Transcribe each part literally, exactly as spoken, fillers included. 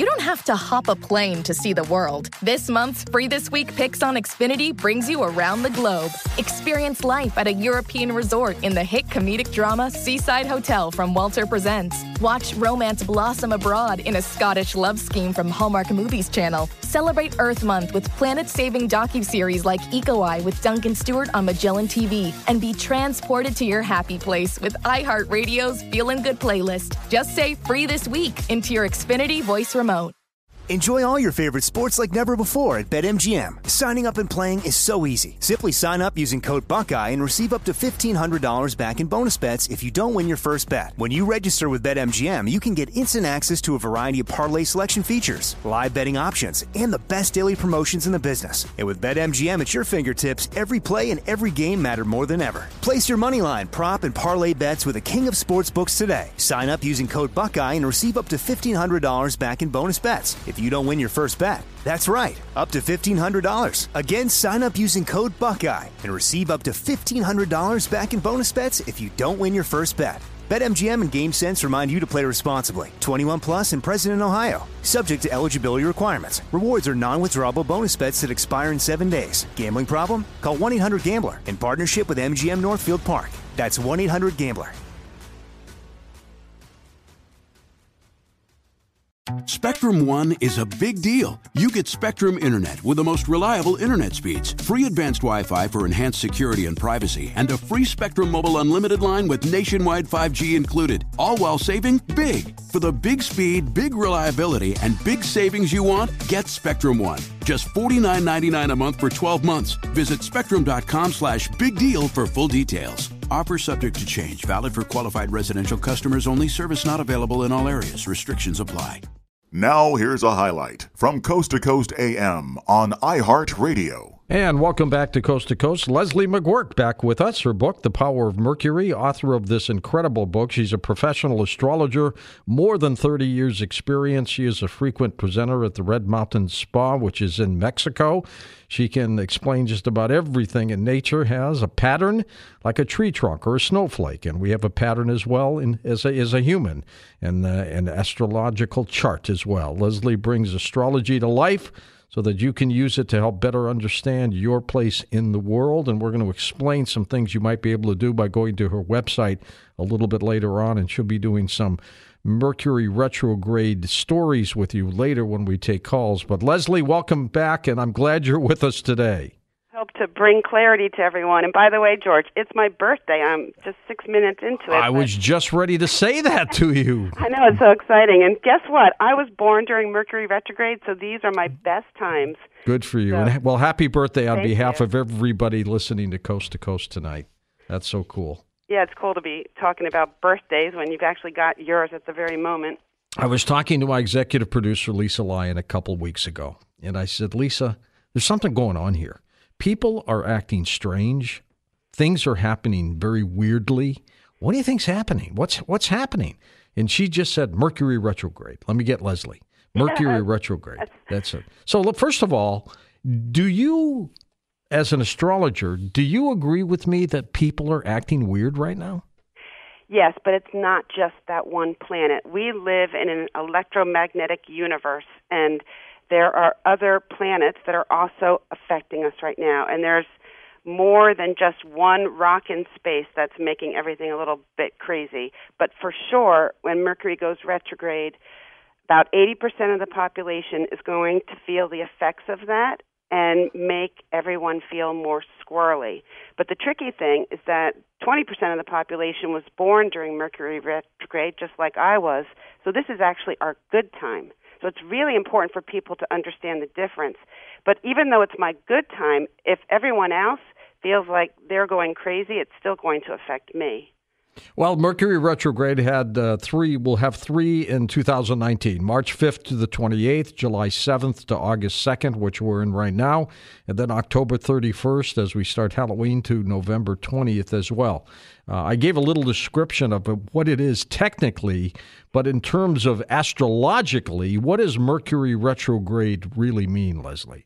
you don't have to hop a plane to see the world. This month's Free This Week Picks on Xfinity brings you around the globe. Experience life at a European resort in the hit comedic drama Seaside Hotel from Walter Presents. Watch romance blossom abroad in a Scottish love scheme from Hallmark Movies Channel. Celebrate Earth Month with planet-saving docuseries like Eco Eye with Duncan Stewart on Magellan T V. And be transported to your happy place with iHeartRadio's Feelin' Good playlist. Just say Free This Week into your Xfinity voice remote. Enjoy all your favorite sports like never before at BetMGM. Signing up and playing is so easy. Simply sign up using code Buckeye and receive up to fifteen hundred dollars back in bonus bets if you don't win your first bet. When you register with BetMGM, you can get instant access to a variety of parlay selection features, live betting options, and the best daily promotions in the business. And with BetMGM at your fingertips, every play and every game matter more than ever. Place your moneyline, prop, and parlay bets with the king of sportsbooks today. Sign up using code Buckeye and receive up to fifteen hundred dollars back in bonus bets if you don't win your first bet. That's right, up to fifteen hundred dollars. Again, sign up using code Buckeye and receive up to fifteen hundred dollars back in bonus bets if you don't win your first bet. BetMGM and GameSense remind you to play responsibly. twenty-one plus and present in Ohio. Subject to eligibility requirements. Rewards are non-withdrawable bonus bets that expire in seven days. Gambling problem? Call one eight hundred gambler in partnership with M G M Northfield Park. That's one eight hundred gambler. Spectrum One is a big deal. You get Spectrum Internet with the most reliable internet speeds, free advanced Wi-Fi for enhanced security and privacy, and a free Spectrum Mobile Unlimited line with nationwide five G included, all while saving big. For the big speed, big reliability, and big savings you want, get Spectrum One. Just forty-nine ninety-nine a month for twelve months. Visit spectrum.com slash big deal for full details. Offer subject to change. Valid for qualified residential customers only. Service not available in all areas. Restrictions apply. Now here's a highlight from Coast to Coast A M on iHeartRadio. And welcome back to Coast to Coast. Leslie McGuirk back with us. Her book, The Power of Mercury, author of this incredible book. She's a professional astrologer, more than thirty years experience. She is a frequent presenter at the Red Mountain Spa, which is in Mexico. She can explain just about everything in nature, has a pattern like a tree trunk or a snowflake. And we have a pattern as well in, as, a, as a human, and uh, an astrological chart as well. Leslie brings astrology to life so that you can use it to help better understand your place in the world. And we're going to explain some things you might be able to do by going to her website a little bit later on. And she'll be doing some Mercury retrograde stories with you later when we take calls. But Leslie, welcome back, and I'm glad you're with us today. Hope to bring clarity to everyone. And by the way, George, it's my birthday. I'm just six minutes into it. I was just ready to say that to you. I know, it's so exciting. And guess what? I was born during Mercury retrograde, so these are my best times. Good for you. So, and well, happy birthday on behalf you. of everybody listening to Coast to Coast tonight. That's so cool. Yeah, it's cool to be talking about birthdays when you've actually got yours at the very moment. I was talking to my executive producer, Lisa Lyon, a couple weeks ago, and I said, Lisa, there's something going on here. People are acting strange. Things are happening very weirdly. What do you think's happening? What's what's happening? And she just said, Mercury retrograde. Let me get Leslie. Mercury yeah. retrograde. That's it. So look, first of all, do you, as an astrologer, do you agree with me that people are acting weird right now? Yes, but it's not just that one planet. We live in an electromagnetic universe, and there are other planets that are also affecting us right now. And there's more than just one rock in space that's making everything a little bit crazy. But for sure, when Mercury goes retrograde, about eighty percent of the population is going to feel the effects of that and make everyone feel more squirrely. But the tricky thing is that twenty percent of the population was born during Mercury retrograde, just like I was. So this is actually our good time. So it's really important for people to understand the difference. But even though it's my good time, if everyone else feels like they're going crazy, it's still going to affect me. Well, Mercury retrograde had uh, three, we'll have three in two thousand nineteen, March fifth to the twenty-eighth, July seventh to August second, which we're in right now, and then October thirty-first as we start Halloween to November twentieth as well. Uh, I gave a little description of what it is technically, but in terms of astrologically, what does Mercury retrograde really mean, Leslie?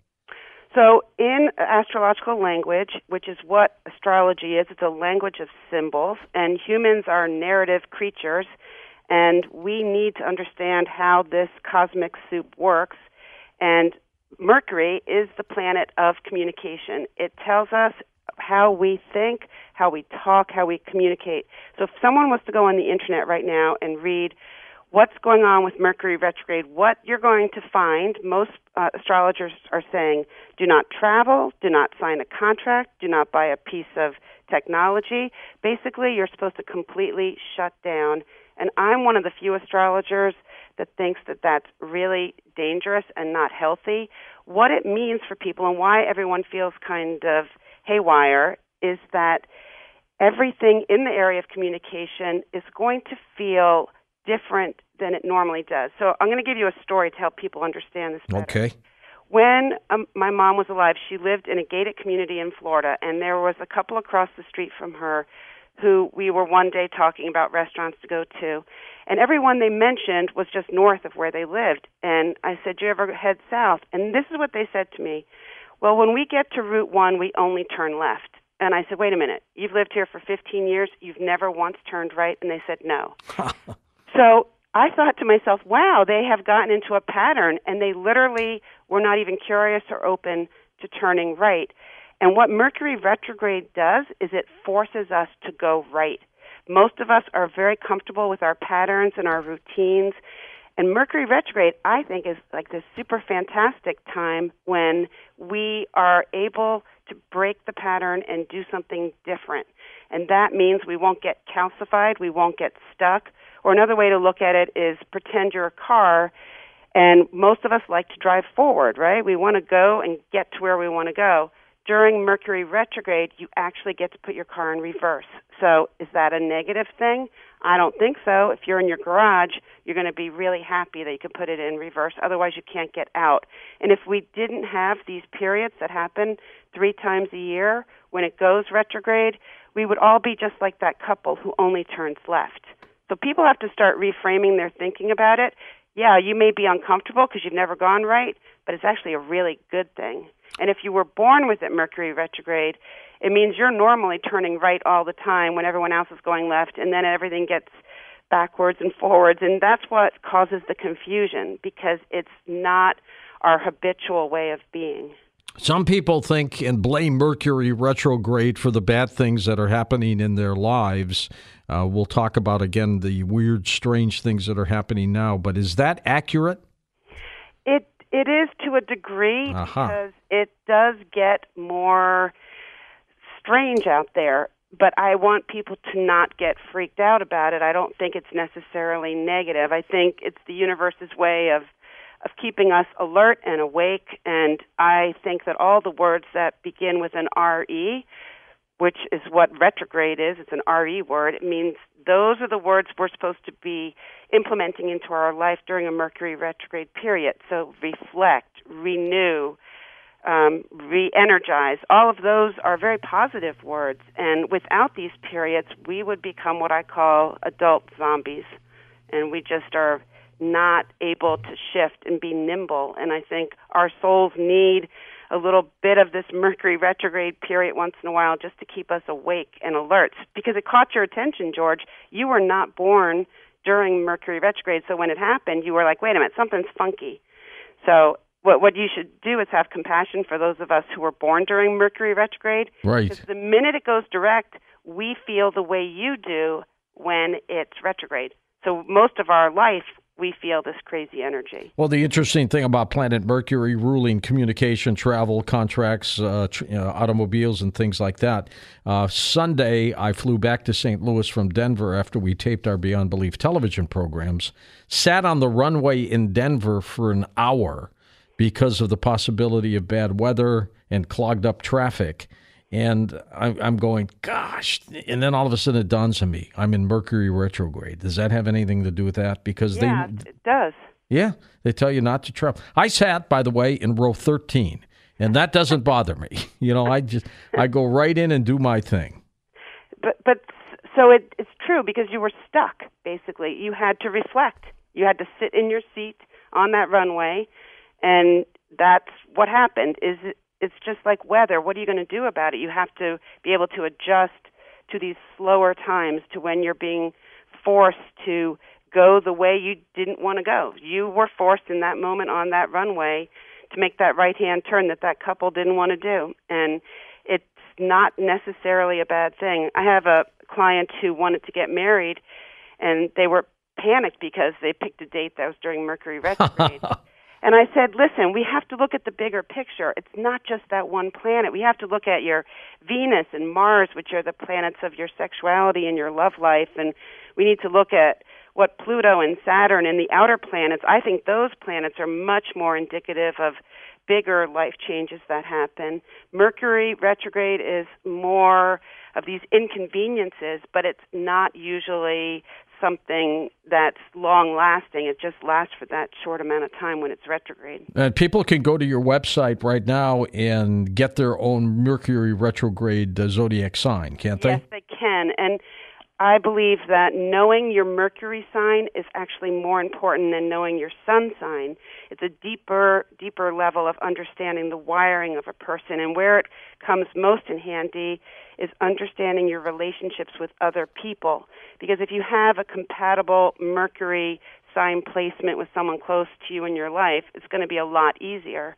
So in astrological language, which is what astrology is, it's a language of symbols, and humans are narrative creatures, And we need to understand how this cosmic soup works. And Mercury is the planet of communication. It tells us how we think, how we talk, how we communicate. So if someone was to go on the internet right now and read what's going on with Mercury retrograde, what you're going to find, most uh, astrologers are saying, do not travel, do not sign a contract, do not buy a piece of technology. Basically, you're supposed to completely shut down. And I'm one of the few astrologers that thinks that that's really dangerous and not healthy. What it means for people and why everyone feels kind of haywire is that everything in the area of communication is going to feel different than it normally does. So I'm going to give you a story to help people understand this better. Okay. When um, my mom was alive, she lived in a gated community in Florida, and there was a couple across the street from her who we were one day talking about restaurants to go to. And everyone they mentioned was just north of where they lived. And I said, do you ever head south? And this is what they said to me. Well, when we get to Route one, we only turn left. And I said, wait a minute, you've lived here for fifteen years, you've never once turned right? And they said, no. So I thought to myself, wow, they have gotten into a pattern, and they literally were not even curious or open to turning right. And what Mercury retrograde does is it forces us to go right. Most of us are very comfortable with our patterns and our routines. And Mercury retrograde, I think, is like this super fantastic time when we are able to break the pattern and do something different. And that means we won't get calcified, we won't get stuck. Or another way to look at it is pretend you're a car, and most of us like to drive forward, right? We want to go and get to where we want to go. During Mercury retrograde, you actually get to put your car in reverse. So is that a negative thing? I don't think so. If you're in your garage, you're going to be really happy that you can put it in reverse. Otherwise, you can't get out. And if we didn't have these periods that happen three times a year when it goes retrograde, we would all be just like that couple who only turns left. So people have to start reframing their thinking about it. Yeah, you may be uncomfortable because you've never gone right, but it's actually a really good thing. And if you were born with it, Mercury retrograde, it means you're normally turning right all the time when everyone else is going left, and then everything gets backwards and forwards. And that's what causes the confusion, because it's not our habitual way of being. Some people think and blame Mercury retrograde for the bad things that are happening in their lives. Uh, we'll talk about, again, the weird, strange things that are happening now. But is that accurate? It It is to a degree, uh-huh. because it does get more strange out there. But I want people to not get freaked out about it. I don't think it's necessarily negative. I think it's the universe's way of of keeping us alert and awake, and I think that all the words that begin with an R E, which is what retrograde is, it's an R E word, it means those are the words we're supposed to be implementing into our life during a Mercury retrograde period. So reflect, renew, um, re-energize, all of those are very positive words, and without these periods, we would become what I call adult zombies, and we just are not able to shift and be nimble. And I think our souls need a little bit of this Mercury retrograde period once in a while just to keep us awake and alert. Because it caught your attention, George. You were not born during Mercury retrograde, so when it happened, you were like, wait a minute, something's funky. So what what you should do is have compassion for those of us who were born during Mercury retrograde. Right. Because the minute it goes direct, we feel the way you do when it's retrograde. So most of our life, we feel this crazy energy. Well, the interesting thing about planet Mercury ruling communication, travel, contracts, uh, tr- you know, automobiles, and things like that. Uh, Sunday, I flew back to Saint Louis from Denver after we taped our Beyond Belief television programs, sat on the runway in Denver for an hour because of the possibility of bad weather and clogged up traffic. And I'm going, gosh, and then all of a sudden it dawns on me, I'm in Mercury retrograde. Does that have anything to do with that? Because yeah, they, it does. Yeah, they tell you not to travel. I sat, by the way, in row thirteen, and that doesn't bother me. You know, I just I go right in and do my thing. But but so it, it's true, because you were stuck, basically. You had to reflect. You had to sit in your seat on that runway, and that's what happened. Is it, It's just like weather. What are you going to do about it? You have to be able to adjust to these slower times, to when you're being forced to go the way you didn't want to go. You were forced in that moment on that runway to make that right-hand turn that that couple didn't want to do. And it's not necessarily a bad thing. I have a client who wanted to get married, and they were panicked because they picked a date that was during Mercury retrograde. And I said, listen, we have to look at the bigger picture. It's not just that one planet. We have to look at your Venus and Mars, which are the planets of your sexuality and your love life. And we need to look at what Pluto and Saturn and the outer planets, I think those planets are much more indicative of bigger life changes that happen. Mercury retrograde is more of these inconveniences, but it's not usually something that's long-lasting. It just lasts for that short amount of time when it's retrograde. And people can go to your website right now and get their own Mercury retrograde uh, zodiac sign, can't they? Yes, they can. And I believe that knowing your Mercury sign is actually more important than knowing your sun sign. It's a deeper, deeper level of understanding the wiring of a person. And where it comes most in handy is understanding your relationships with other people. Because if you have a compatible Mercury sign placement with someone close to you in your life, it's going to be a lot easier.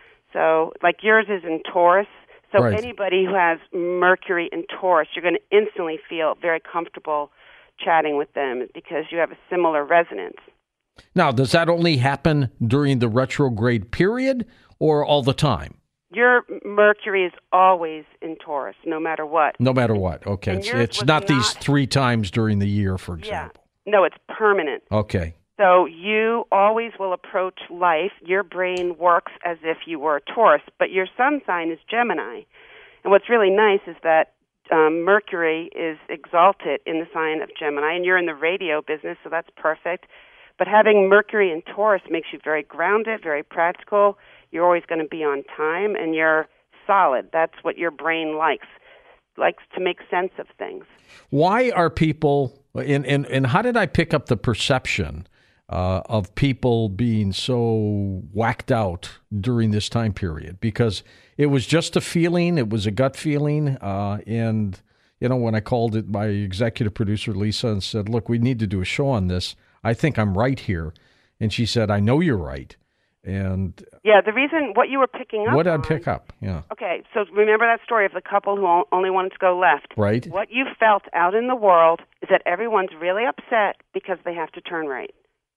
So, like yours is in Taurus. So right. Anybody who has Mercury in Taurus, you're going to instantly feel very comfortable chatting with them because you have a similar resonance. Now, does that only happen during the retrograde period or all the time? Your Mercury is always in Taurus, no matter what. No matter what. Okay. It's, it's not, not these three times during the year, for example. Yeah. No, it's permanent. Okay. So you always will approach life. Your brain works as if you were a Taurus, but your sun sign is Gemini. And what's really nice is that um, Mercury is exalted in the sign of Gemini, and you're in the radio business, so that's perfect. But having Mercury in Taurus makes you very grounded, very practical. You're always going to be on time, and you're solid. That's what your brain likes, likes to make sense of things. Why are people, and, and, and how did I pick up the perception Uh, of people being so whacked out during this time period? Because it was just a feeling, it was a gut feeling, uh, and, you know, when I called it my executive producer, Lisa, and said, look, we need to do a show on this, I think I'm right here, and she said, I know you're right. And yeah, the reason, what you were picking up What did I on, pick up? Yeah. Okay, so remember that story of the couple who only wanted to go left. Right. What you felt out in the world is that everyone's really upset because they have to turn right.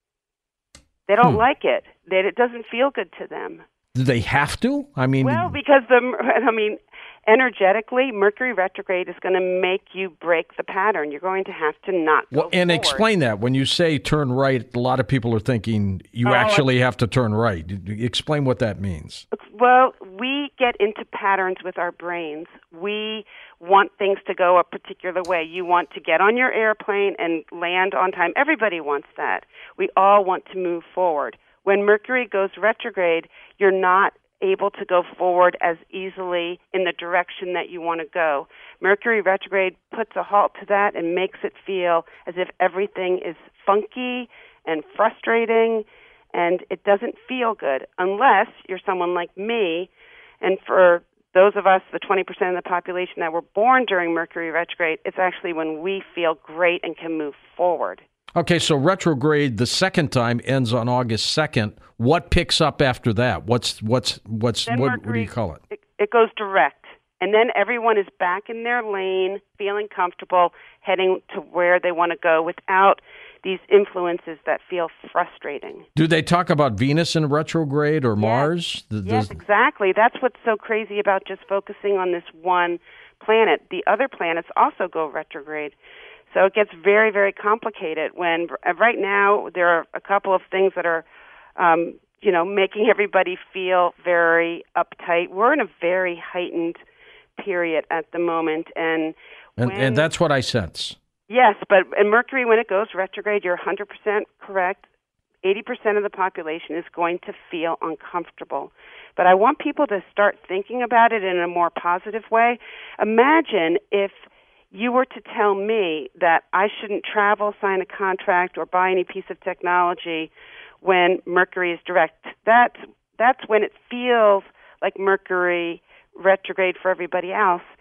They don't hmm. like it. That it doesn't feel good to them. Do they have to? I mean, well, because the I mean, energetically, Mercury retrograde is going to make you break the pattern. You're going to have to not go well, and forward. Explain that. When you say turn right, a lot of people are thinking you oh, actually have to turn right. Explain what that means. Well, we get into patterns with our brains. We want things to go a particular way. You want to get on your airplane and land on time. Everybody wants that. We all want to move forward. When Mercury goes retrograde, you're not able to go forward as easily in the direction that you want to go. Mercury retrograde puts a halt to that and makes it feel as if everything is funky and frustrating, and it doesn't feel good unless you're someone like me. And for those of us, the twenty percent of the population that were born during Mercury retrograde, it's actually when we feel great and can move forward. Okay, so retrograde the second time ends on August second. What picks up after that? What's what's what's what, Mercury, what do you call it? it? It goes direct, and then everyone is back in their lane, feeling comfortable, heading to where they want to go without these influences that feel frustrating. Do they talk about Venus in retrograde or yes. Mars? Does, yes, exactly. That's what's so crazy about just focusing on this one planet. The other planets also go retrograde. So it gets very, very complicated when right now there are a couple of things that are, um, you know, making everybody feel very uptight. We're in a very heightened period at the moment. And and, when, and that's what I sense. Yes, but in Mercury, when it goes retrograde, you're one hundred percent correct. eighty percent of the population is going to feel uncomfortable. But I want people to start thinking about it in a more positive way. Imagine if you were to tell me that I shouldn't travel, sign a contract, or buy any piece of technology when Mercury is direct. That's, that's when it feels like Mercury retrograde for everybody else.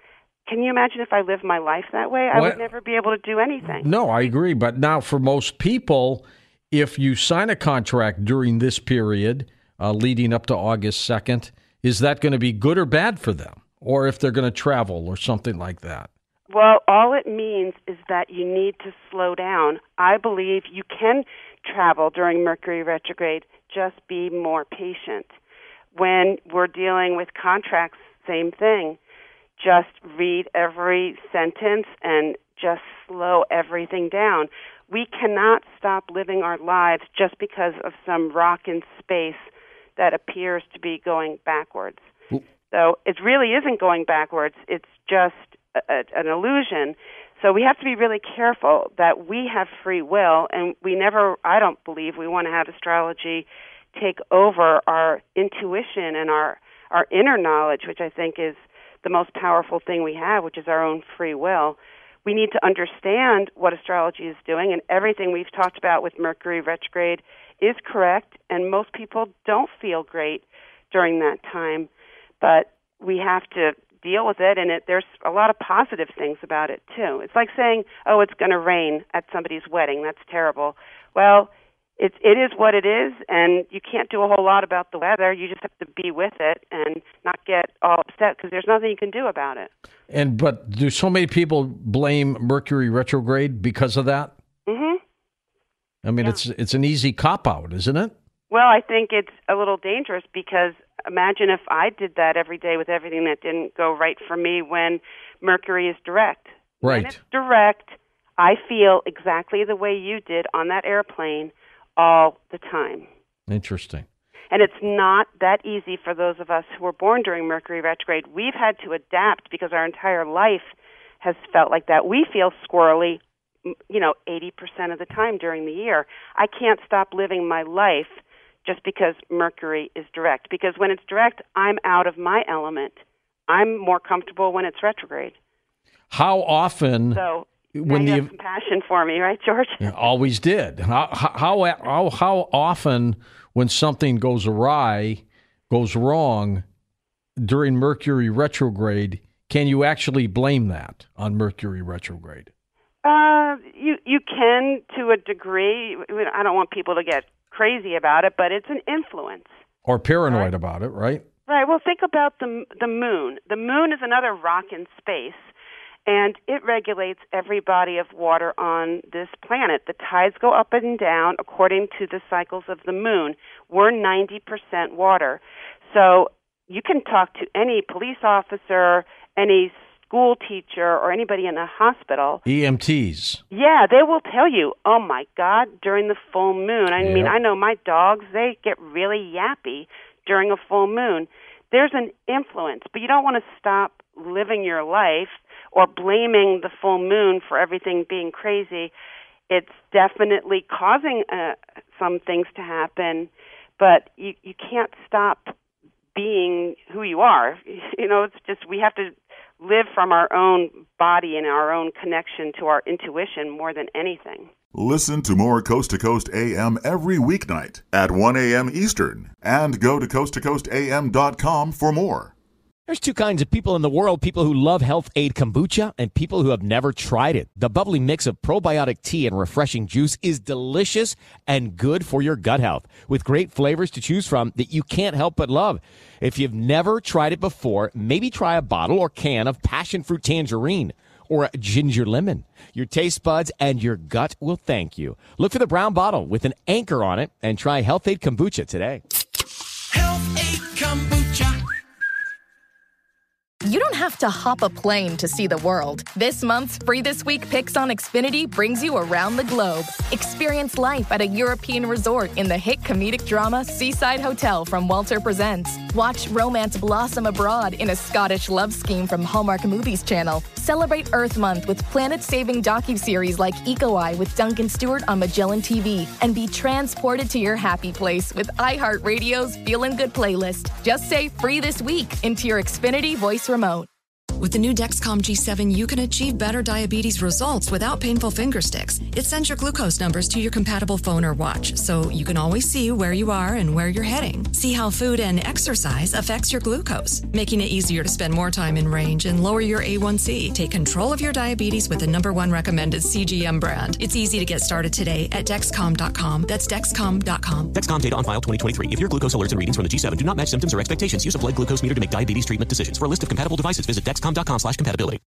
can you imagine if I lived my life that way? I What? would never be able to do anything. No, I agree. But now for most people, if you sign a contract during this period uh, leading up to August second, is that going to be good or bad for them? Or if they're going to travel or something like that? Well, all it means is that you need to slow down. I believe you can travel during Mercury retrograde, just be more patient. When we're dealing with contracts, same thing. Just read every sentence and just slow everything down. We cannot stop living our lives just because of some rock in space that appears to be going backwards. Ooh. So it really isn't going backwards. It's just a, a, an illusion. So we have to be really careful that we have free will, and we never, I don't believe we want to have astrology take over our intuition and our, our inner knowledge, which I think is the most powerful thing we have, which is our own free will. We need to understand what astrology is doing, and everything we've talked about with Mercury retrograde is correct, and most people don't feel great during that time. But we have to deal with it, and it, there's a lot of positive things about it, too. It's like saying, oh, it's going to rain at somebody's wedding. That's terrible. Well, It, it is what it is, and you can't do a whole lot about the weather. You just have to be with it and not get all upset because there's nothing you can do about it. And but do so many people blame Mercury retrograde because of that? Mm-hmm. I mean, yeah. it's it's an easy cop-out, isn't it? Well, I think it's a little dangerous because imagine if I did that every day with everything that didn't go right for me when Mercury is direct. Right. When it's direct, I feel exactly the way you did on that airplane all the time. Interesting. And it's not that easy for those of us who were born during Mercury retrograde. We've had to adapt because our entire life has felt like that. We feel squirrely, you know, eighty percent of the time during the year. I can't stop living my life just because Mercury is direct. Because when it's direct, I'm out of my element. I'm more comfortable when it's retrograde. How often... So, when you the have compassion for me, right, George? Always did. How, how how how often when something goes awry, goes wrong during Mercury retrograde, can you actually blame that on Mercury retrograde? Uh, you you can to a degree. I don't want people to get crazy about it, but it's an influence. Or paranoid right? about it, right? Right. Well, think about the the moon. The moon is another rock in space. And it regulates every body of water on this planet. The tides go up and down according to the cycles of the moon. We're ninety percent water. So you can talk to any police officer, any school teacher, or anybody in a hospital. E M Ts. Yeah, they will tell you, oh, my God, during the full moon. I Yep. mean, I know my dogs, they get really yappy during a full moon. There's an influence, but you don't want to stop living your life or blaming the full moon for everything being crazy. It's definitely causing uh, some things to happen, but you, you can't stop being who you are. You know, it's just we have to live from our own body and our own connection to our intuition more than anything. Listen to more Coast to Coast A M every weeknight at one a.m. Eastern and go to coast to coast a m dot com for more. There's two kinds of people in the world, people who love Health Aid Kombucha and people who have never tried it. The bubbly mix of probiotic tea and refreshing juice is delicious and good for your gut health, with great flavors to choose from that you can't help but love. If you've never tried it before, maybe try a bottle or can of passion fruit tangerine or a ginger lemon. Your taste buds and your gut will thank you. Look for the brown bottle with an anchor on it and try Health Aid Kombucha today. Health Aid Kombucha. You don't have to hop a plane to see the world. This month's Free This Week Picks on Xfinity brings you around the globe. Experience life at a European resort in the hit comedic drama Seaside Hotel from Walter Presents. Watch romance blossom abroad in a Scottish love scheme from Hallmark Movies Channel. Celebrate Earth Month with planet-saving docuseries like Eco Eye with Duncan Stewart on Magellan T V. And be transported to your happy place with iHeartRadio's Feelin' Good playlist. Just say Free This Week into your Xfinity voice remote. With the new Dexcom G seven, you can achieve better diabetes results without painful finger sticks. It sends your glucose numbers to your compatible phone or watch, so you can always see where you are and where you're heading. See how food and exercise affects your glucose, making it easier to spend more time in range and lower your A one C. Take control of your diabetes with the number one recommended C G M brand. It's easy to get started today at Dexcom dot com. That's Dexcom dot com. Dexcom data on file twenty twenty-three. If your glucose alerts and readings from the G seven do not match symptoms or expectations, use a blood glucose meter to make diabetes treatment decisions. For a list of compatible devices, visit Dexcom dot com slash compatibility.